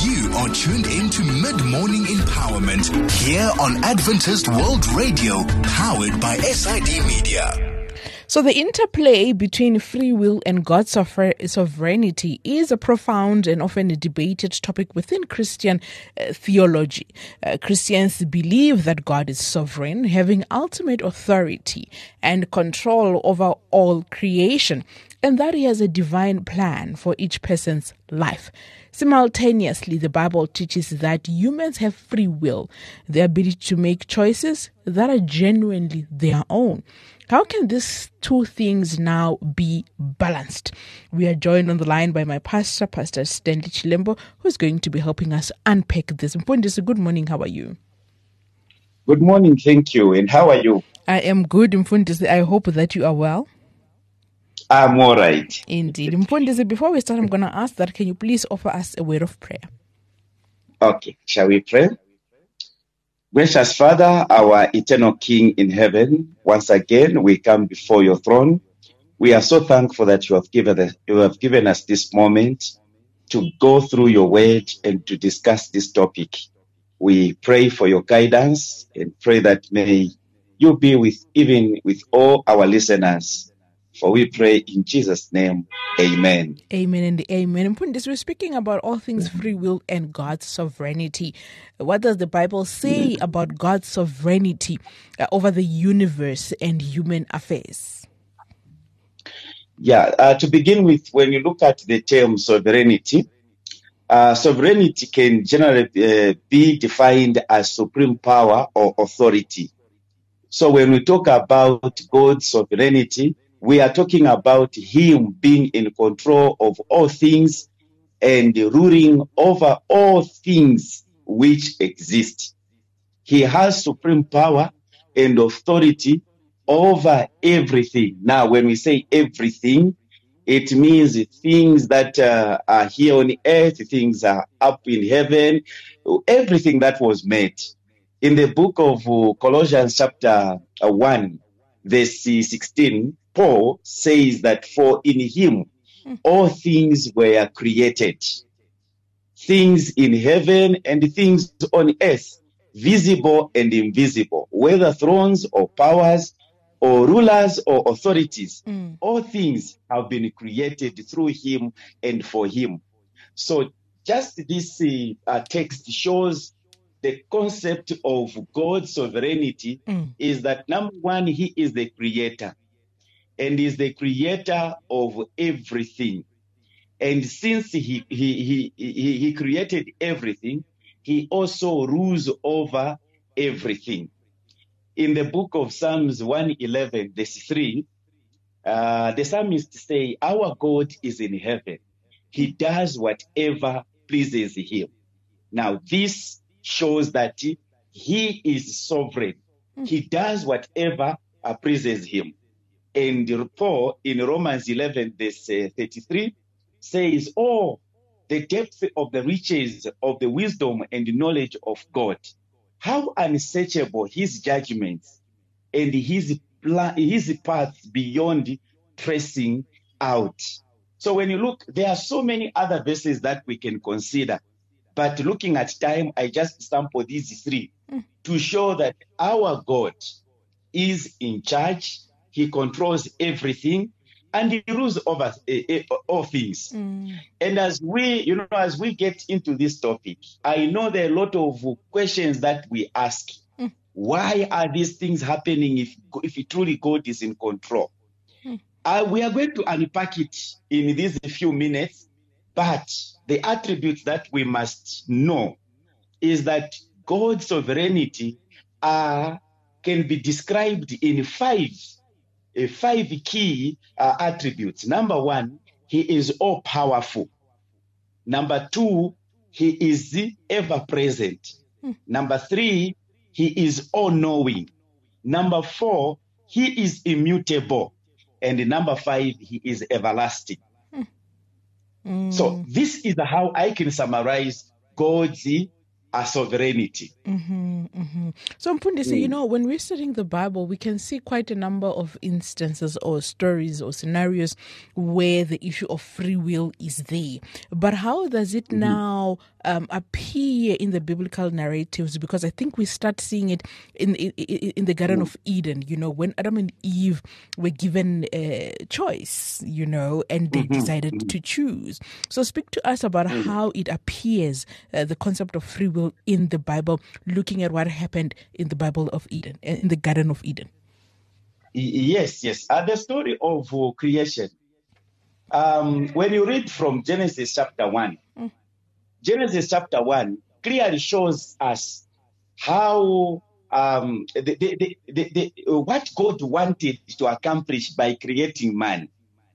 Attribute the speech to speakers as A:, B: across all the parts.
A: You are tuned in to Mid-Morning Empowerment here on Adventist World Radio, powered by SID Media.
B: So the interplay between free will and God's sovereignty is a profound and often a debated topic within Christian theology. Christians believe that God is sovereign, having ultimate authority and control over all creation, and that He has a divine plan for each person's life. Simultaneously, the Bible teaches that humans have free will, the ability to make choices that are genuinely their own. How can these two things now be balanced? We are joined on the line by my pastor, Pastor Stanley Chilembo, who is going to be helping us unpack this. Mfundisi, good morning. How are you?
C: Good morning. Thank you. And how are you?
B: I am good, Mfundisi. I hope that you are well.
C: I'm all right.
B: Indeed. Mfundisi, before we start, I'm going to ask that, can you please offer us a word of prayer?
C: Okay. Shall we pray? Gracious Father, our eternal King in heaven, once again, we come before your throne. We are so thankful that you have given us this moment to go through your word and to discuss this topic. We pray for your guidance and pray that may you be with all our listeners. For we pray in Jesus' name, amen.
B: Amen and amen. Mfundisi, we're speaking about all things free will and God's sovereignty. What does the Bible say about God's sovereignty over the universe and human affairs?
C: To begin with, when you look at the term sovereignty, sovereignty can generally be defined as supreme power or authority. So when we talk about God's sovereignty, we are talking about Him being in control of all things and ruling over all things which exist. He has supreme power and authority over everything. Now, when we say everything, it means things that are here on earth, things are up in heaven, everything that was made. In the book of Colossians chapter 1, verse 16, Paul says that for in Him all things were created, things in heaven and things on earth, visible and invisible, whether thrones or powers or rulers or authorities, all things have been created through Him and for Him. So just this text shows the concept of God's sovereignty is that, number one, He is the creator and is the creator of everything. And since he created everything, He also rules over everything. In the book of Psalms 111, verse 3, the psalmist say, our God is in heaven. He does whatever pleases Him. Now, this shows that He is sovereign. He does whatever pleases Him. And Paul in Romans 11, verse 33, says, oh, the depth of the riches of the wisdom and the knowledge of God. How unsearchable His judgments and His paths beyond tracing out. So when you look, there are so many other verses that we can consider. But looking at time, I just sample these three to show that our God is in charge. He controls everything and He rules over all things. And as we get into this topic, I know there are a lot of questions that we ask. Why are these things happening if truly God is in control? We are going to unpack it in these few minutes, but the attributes that we must know is that God's sovereignty can be described in five key attributes. Number one, He is all powerful. Number two, He is ever present. Number three, He is all knowing. Number four, He is immutable. And number five, He is everlasting. So this is how I can summarize God's sovereignty.
B: So Mfundisi, when we're studying the Bible, we can see quite a number of instances or stories or scenarios where the issue of free will is there. But how does it now appear in the biblical narratives? Because I think we start seeing it in the Garden of Eden, when Adam and Eve were given a choice, and they decided to choose. So speak to us about how it appears, the concept of free will in the Bible, looking at what happened in the Bible of Eden, in the Garden of Eden.
C: Yes. The story of creation. When you read from Genesis chapter 1, Genesis chapter 1 clearly shows us how what God wanted to accomplish by creating man.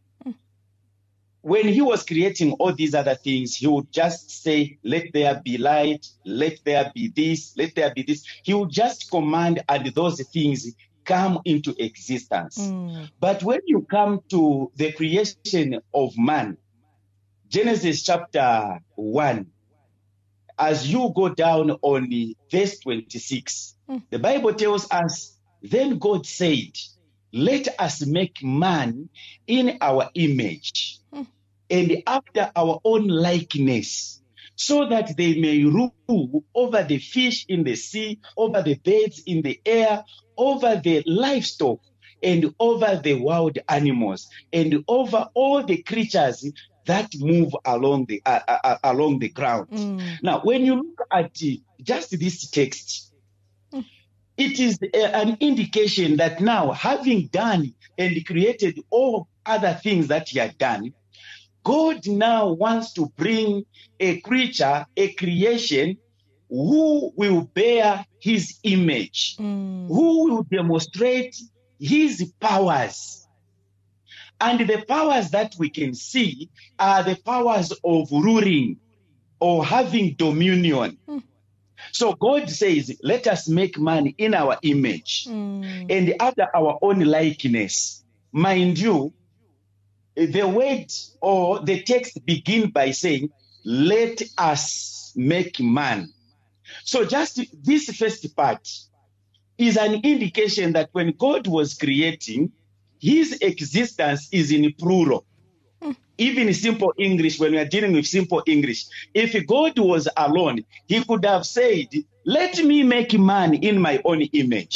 C: When he was creating all these other things, he would just say, let there be light, let there be this, let there be this. He would just command, and those things come into existence. But when you come to the creation of man, Genesis chapter 1, as you go down on verse 26, the Bible tells us, then God said, let us make man in our image and after our own likeness, so that they may rule over the fish in the sea, over the birds in the air, over the livestock, and over the wild animals, and over all the creatures that move along the ground. Now, when you look at just this text, it is an indication that now, having done and created all other things that he had done, God now wants to bring a creature, a creation, who will bear his image, who will demonstrate his powers. And the powers that we can see are the powers of ruling or having dominion. So God says, let us make man in our image and after our own likeness. Mind you, the word or the text begin by saying, let us make man. So just this first part is an indication that when God was creating, his existence is in plural. Even in simple English, when we are dealing with simple English, if God was alone, he could have said, let me make man in my own image.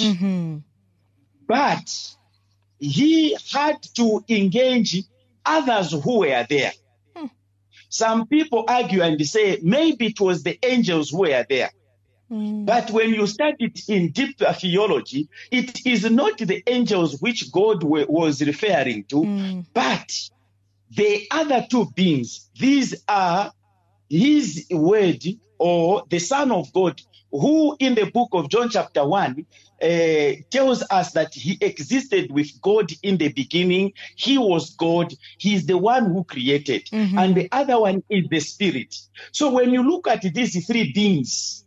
C: But he had to engage others who were there. Some people argue and say maybe it was the angels who were there. But when you study it in deep theology, it is not the angels which God was referring to, but the other two beings. These are his word, or the Son of God, who in the book of John chapter 1 tells us that he existed with God in the beginning. He was God. He's the one who created. And the other one is the Spirit. So when you look at these three beings,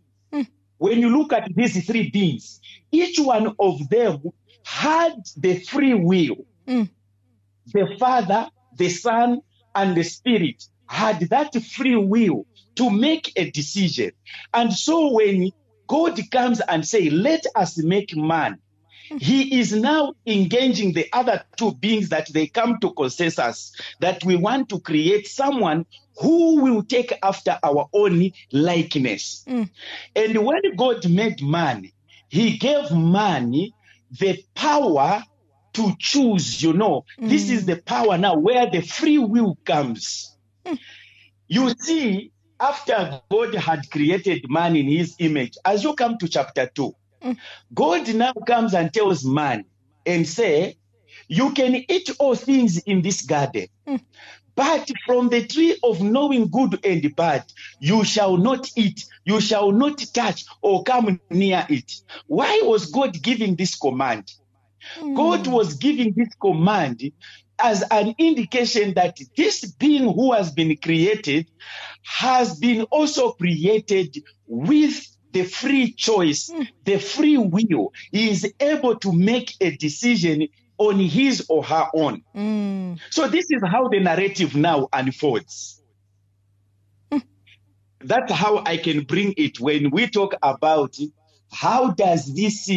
C: each one of them had the free will. The Father, the Son, and the Spirit had that free will to make a decision. And so when God comes and says, let us make man, he is now engaging the other two beings that they come to consensus that we want to create someone who will take after our own likeness. And when God made man, he gave man the power to choose, This is the power now where the free will comes. You see, after God had created man in his image, as you come to chapter 2, God now comes and tells man and say, you can eat all things in this garden, but from the tree of knowing good and bad, you shall not eat, you shall not touch or come near it. Why was God giving this command? God was giving this command as an indication that this being who has been created has been also created with the free choice, the free will. He is able to make a decision on his or her own. So this is how the narrative now unfolds. that's how I can bring it when we talk about how does this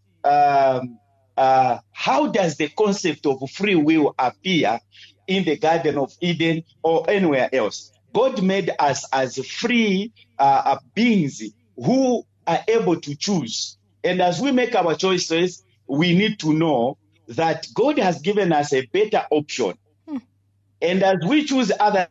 C: how does the concept of free will appear in the Garden of Eden or anywhere else. God made us as free beings who are able to choose. And as we make our choices, we need to know that God has given us a better option. And as we choose other...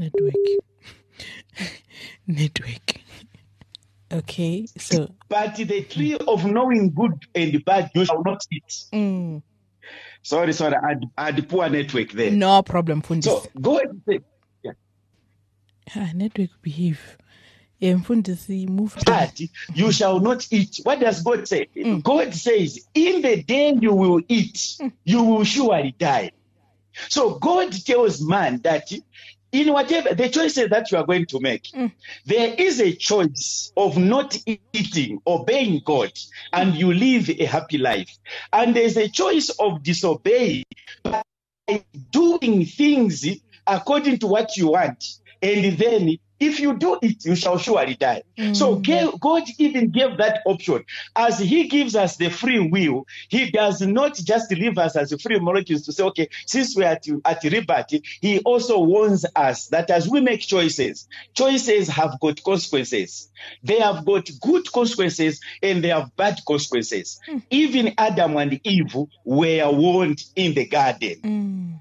B: Network. Okay, so...
C: But the tree of knowing good and bad, you shall not eat. Sorry, I had poor network there.
B: No problem, Fundis.
C: So, God said...
B: Network behave. Fundis, move.
C: But you shall not eat. What does God say? God says, in the day you will eat, you will surely die. So God tells man that in whatever the choices that you are going to make, there is a choice of not eating, obeying God, and you live a happy life. And there's a choice of disobeying by doing things according to what you want. And then if you do it, you shall surely die. So God even gave that option. As he gives us the free will, he does not just leave us as free molecules to say, okay, since we are at liberty, he also warns us that as we make choices, choices have got consequences. They have got good consequences and they have bad consequences. Even Adam and Eve were warned in the garden.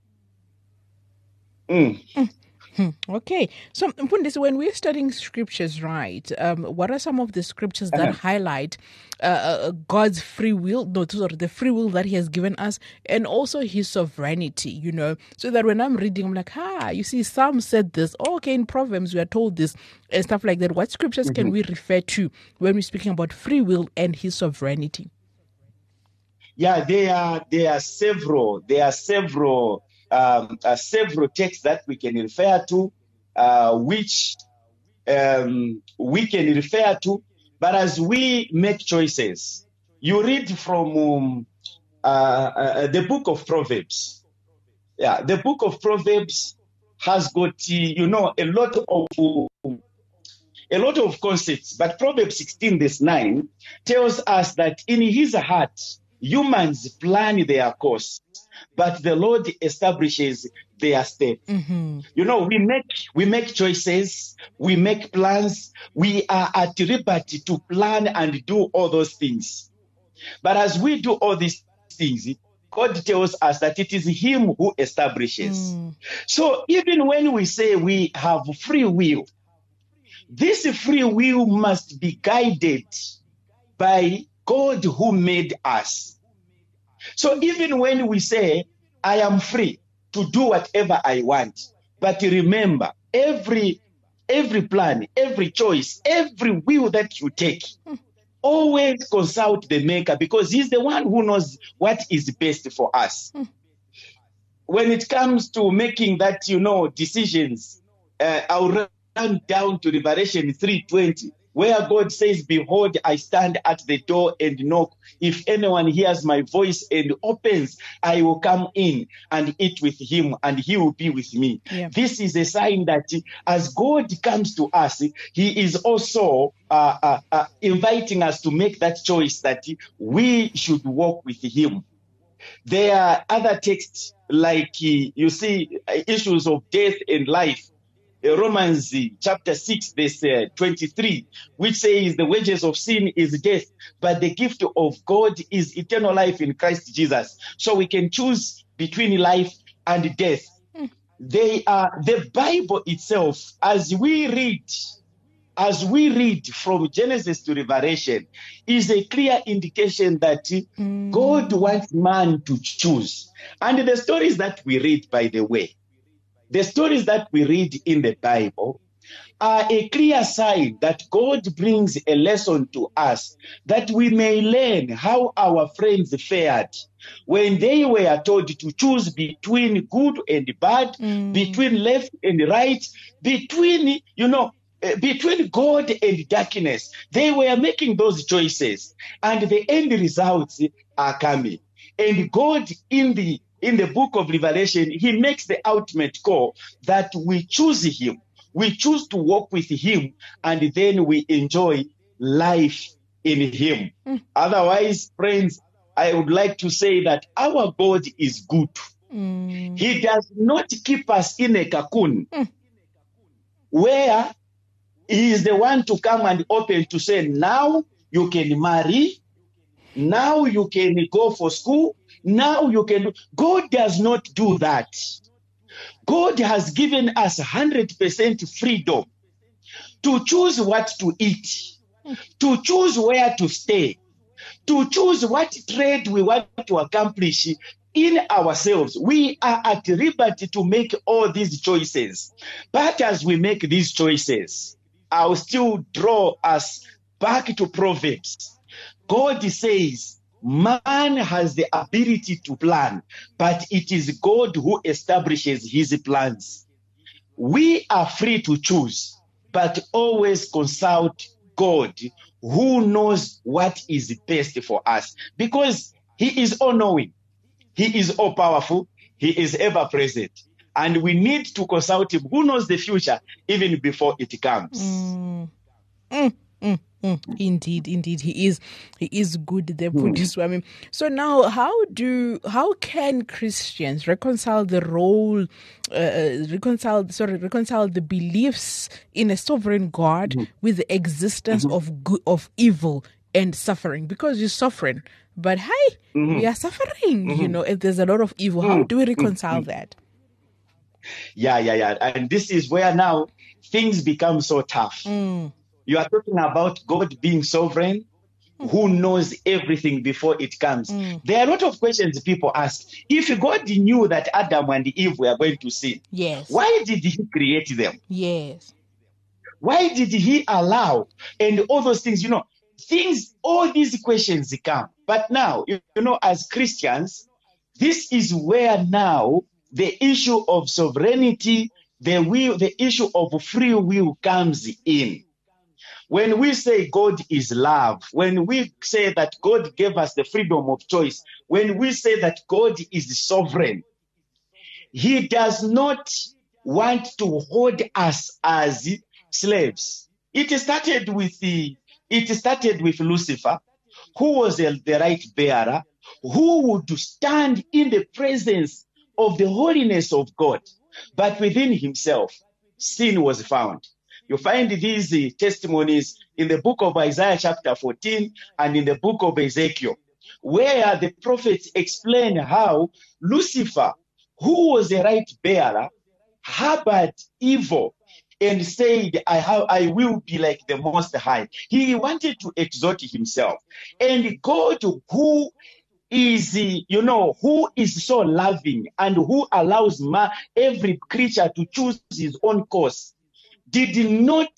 B: Okay, so Fundis, when we're studying scriptures, right, what are some of the scriptures that highlight God's free will, the free will that he has given us, and also his sovereignty, so that when I'm reading, I'm like, you see, Psalm said this, okay, in Proverbs we are told this, and stuff like that. What scriptures can we refer to when we're speaking about free will and his sovereignty?
C: Yeah, there are several texts that we can refer to, which we can refer to. But as we make choices, you read from the book of Proverbs. Yeah, the book of Proverbs has got a lot of concepts. But Proverbs 16 verse 9 tells us that in his heart humans plan their course, but the Lord establishes their step. We make choices, we make plans, we are at liberty to plan and do all those things. But as we do all these things, God tells us that it is him who establishes. So even when we say we have free will, this free will must be guided by God who made us. So even when we say, I am free to do whatever I want, but remember, every plan, every choice, every will that you take, always consult the maker, because he's the one who knows what is best for us. When it comes to making that, decisions, I'll run down to Revelation 3:20, where God says, behold, I stand at the door and knock. If anyone hears my voice and opens, I will come in and eat with him and he will be with me. Yeah. This is a sign that as God comes to us, he is also inviting us to make that choice that we should walk with him. There are other texts like, you see, issues of death and life. Romans chapter 6 verse 23, which says the wages of sin is death, but the gift of God is eternal life in Christ Jesus. So we can choose between life and death. They are the Bible itself. As we read from Genesis to Revelation, is a clear indication that God wants man to choose. And the stories that we read, by the way, the stories that we read in the Bible are a clear sign that God brings a lesson to us, that we may learn how our friends fared when they were told to choose between good and bad, between left and right, between God and darkness. They were making those choices, and the end results are coming. And God in the book of Revelation, he makes the ultimate call that we choose him. We choose to walk with him, and then we enjoy life in him. Otherwise, friends, I would like to say that our God is good. He does not keep us in a cocoon where he is the one to come and open to say, now you can marry, now you can go for school, now you can. God does not do that. God has given us 100% freedom to choose what to eat, to choose where to stay, to choose what trade we want to accomplish in ourselves. We are at liberty to make all these choices. But as we make these choices, I'll still draw us back to Proverbs. God says, man has the ability to plan, but it is God who establishes his plans. We are free to choose, but always consult God, who knows what is best for us, because he is all-knowing, he is all-powerful, he is ever-present, and we need to consult him, who knows the future even before it comes.
B: Indeed, he is good. They put this way. So now, how can Christians reconcile the role, reconcile the beliefs in a sovereign God with the existence of evil and suffering? Because you're suffering, but hey, we are suffering. You know, if there's a lot of evil, how do we reconcile that?
C: Yeah. And this is where now things become so tough. You are talking about God being sovereign, who knows everything before it comes. There are a lot of questions people ask. If God knew that Adam and Eve were going to sin,
B: yes,
C: why did he create them?
B: Yes.
C: Why did he allow? And all those things, all these questions come. But now, as Christians, this is where now the issue of sovereignty, the issue of free will comes in. When we say God is love, when we say that God gave us the freedom of choice, when we say that God is sovereign, he does not want to hold us as slaves. It started with Lucifer, who was the right bearer, who would stand in the presence of the holiness of God, but within himself, sin was found. You find these testimonies in the book of Isaiah chapter 14 and in the book of Ezekiel, where the prophets explain how Lucifer, who was a right bearer, harbored evil and said, I will be like the Most High. He wanted to exalt himself. And God, who is so loving and who allows every creature to choose his own course, did not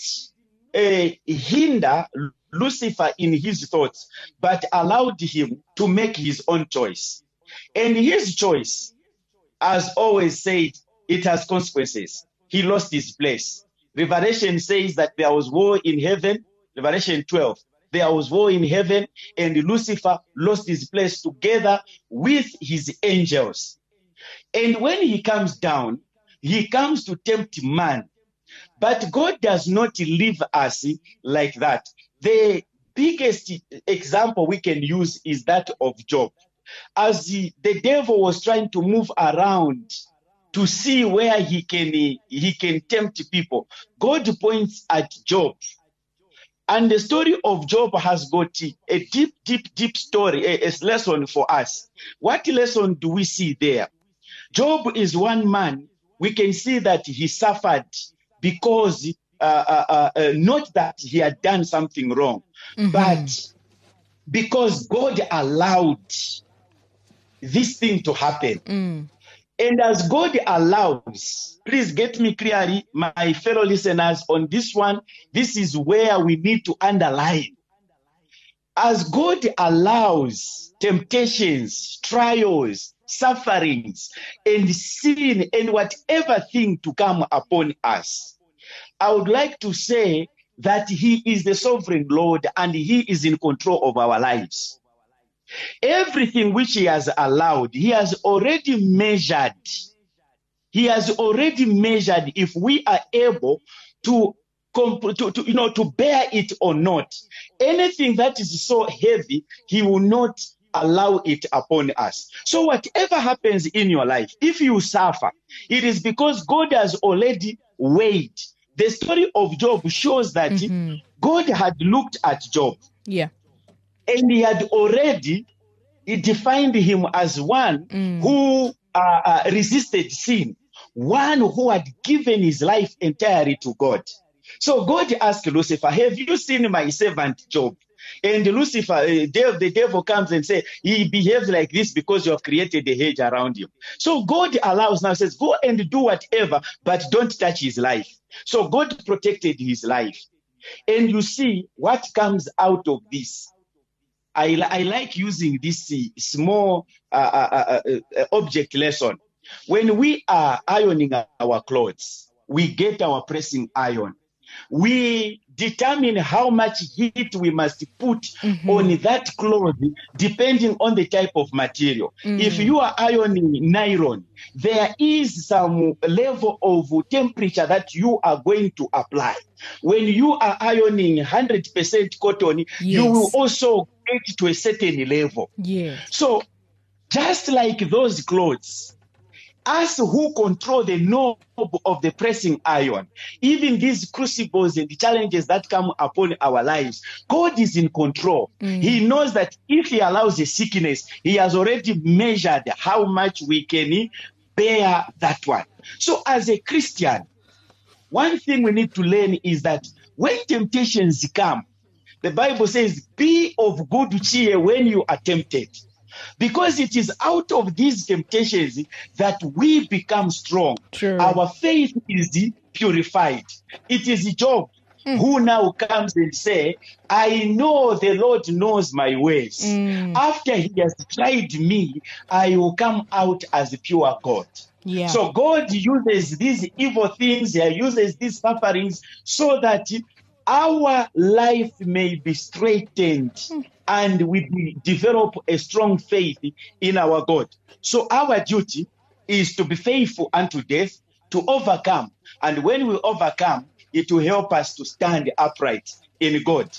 C: hinder Lucifer in his thoughts, but allowed him to make his own choice. And his choice, as always said, it has consequences. He lost his place. Revelation says that there was war in heaven. Revelation 12. There was war in heaven, and Lucifer lost his place together with his angels. And when he comes down, he comes to tempt man. But God does not leave us like that. The biggest example we can use is that of Job. As the devil was trying to move around to see where he can tempt people, God points at Job. And the story of Job has got a deep story, a lesson for us. What lesson do we see there? Job is one man. We can see that he suffered because not that he had done something wrong, but because God allowed this thing to happen. And as God allows, please get me clearly, my fellow listeners, on this one, this is where we need to underline. As God allows temptations, trials, sufferings, and sin, and whatever thing to come upon us, I would like to say that he is the sovereign Lord and he is in control of our lives. Everything which he has allowed, he has already measured. He has already measured if we are able to bear it or not. Anything that is so heavy, he will not allow it upon us. So whatever happens in your life, if you suffer, it is because God has already weighed. The story of Job shows that God had looked at Job.
B: Yeah.
C: And he had already defined him as one who resisted sin, one who had given his life entirely to God. So God asked Lucifer, have you seen my servant Job? And Lucifer, the devil comes and says, he behaves like this because you have created a hedge around him. So God allows now, says, go and do whatever, but don't touch his life. So God protected his life. And you see what comes out of this. I like using this small object lesson. When we are ironing our clothes, we get our pressing iron. We determine how much heat we must put on that cloth depending on the type of material. If you are ironing nylon, there is some level of temperature that you are going to apply. When you are ironing 100% cotton, you will also get to a certain level. So just like those clothes, us who control the knob of the pressing iron, even these crucibles and the challenges that come upon our lives, God is in control. He knows that if he allows a sickness, he has already measured how much we can bear that one. So as a Christian, one thing we need to learn is that when temptations come, the Bible says, be of good cheer when you are tempted. Because it is out of these temptations that we become strong.
B: True.
C: Our faith is purified. It is Job who now comes and says, I know the Lord knows my ways. After he has tried me, I will come out as pure gold. So God uses these evil things, he uses these sufferings so that our life may be straightened and we develop a strong faith in our God. So our duty is to be faithful unto death, to overcome. And when we overcome, it will help us to stand upright in God.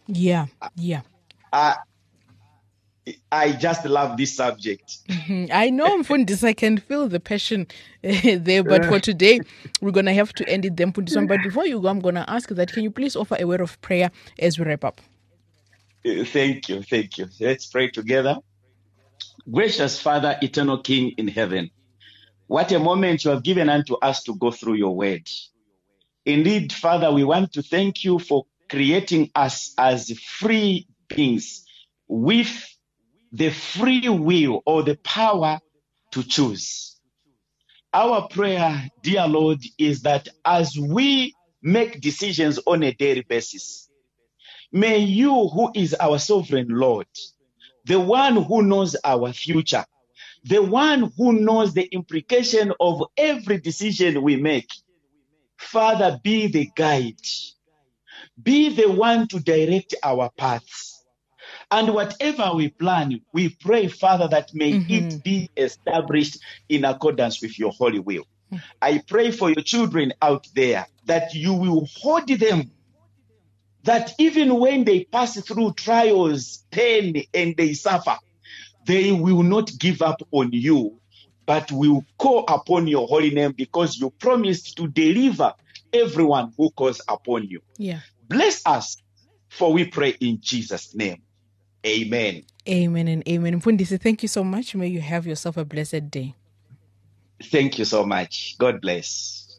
C: I just love this subject.
B: I know, Mfundis, I can feel the passion there, but for today, we're going to have to end it then, Mfundis. But before you go, I'm going to ask that, can you please offer a word of prayer as we wrap up?
C: Thank you. Let's pray together. Gracious Father, eternal King in heaven, what a moment you have given unto us to go through your word. Indeed, Father, we want to thank you for creating us as free beings with the free will or the power to choose. Our prayer, dear Lord, is that as we make decisions on a daily basis, may you, who is our sovereign Lord, the one who knows our future, the one who knows the implication of every decision we make, Father, be the guide, be the one to direct our paths. And whatever we plan, we pray, Father, that may it be established in accordance with your holy will. I pray for your children out there that you will hold them, that even when they pass through trials, pain, and they suffer, they will not give up on you, but will call upon your holy name because you promised to deliver everyone who calls upon you. Bless us, for we pray in Jesus' name. Amen.
B: Amen and amen. Mfundisi, thank you so much. May you have yourself a blessed day.
C: Thank you so much. God bless.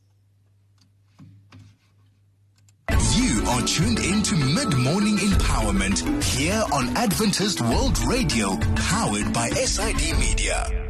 A: You are tuned into Mid-Morning Empowerment here on Adventist World Radio, powered by SID Media.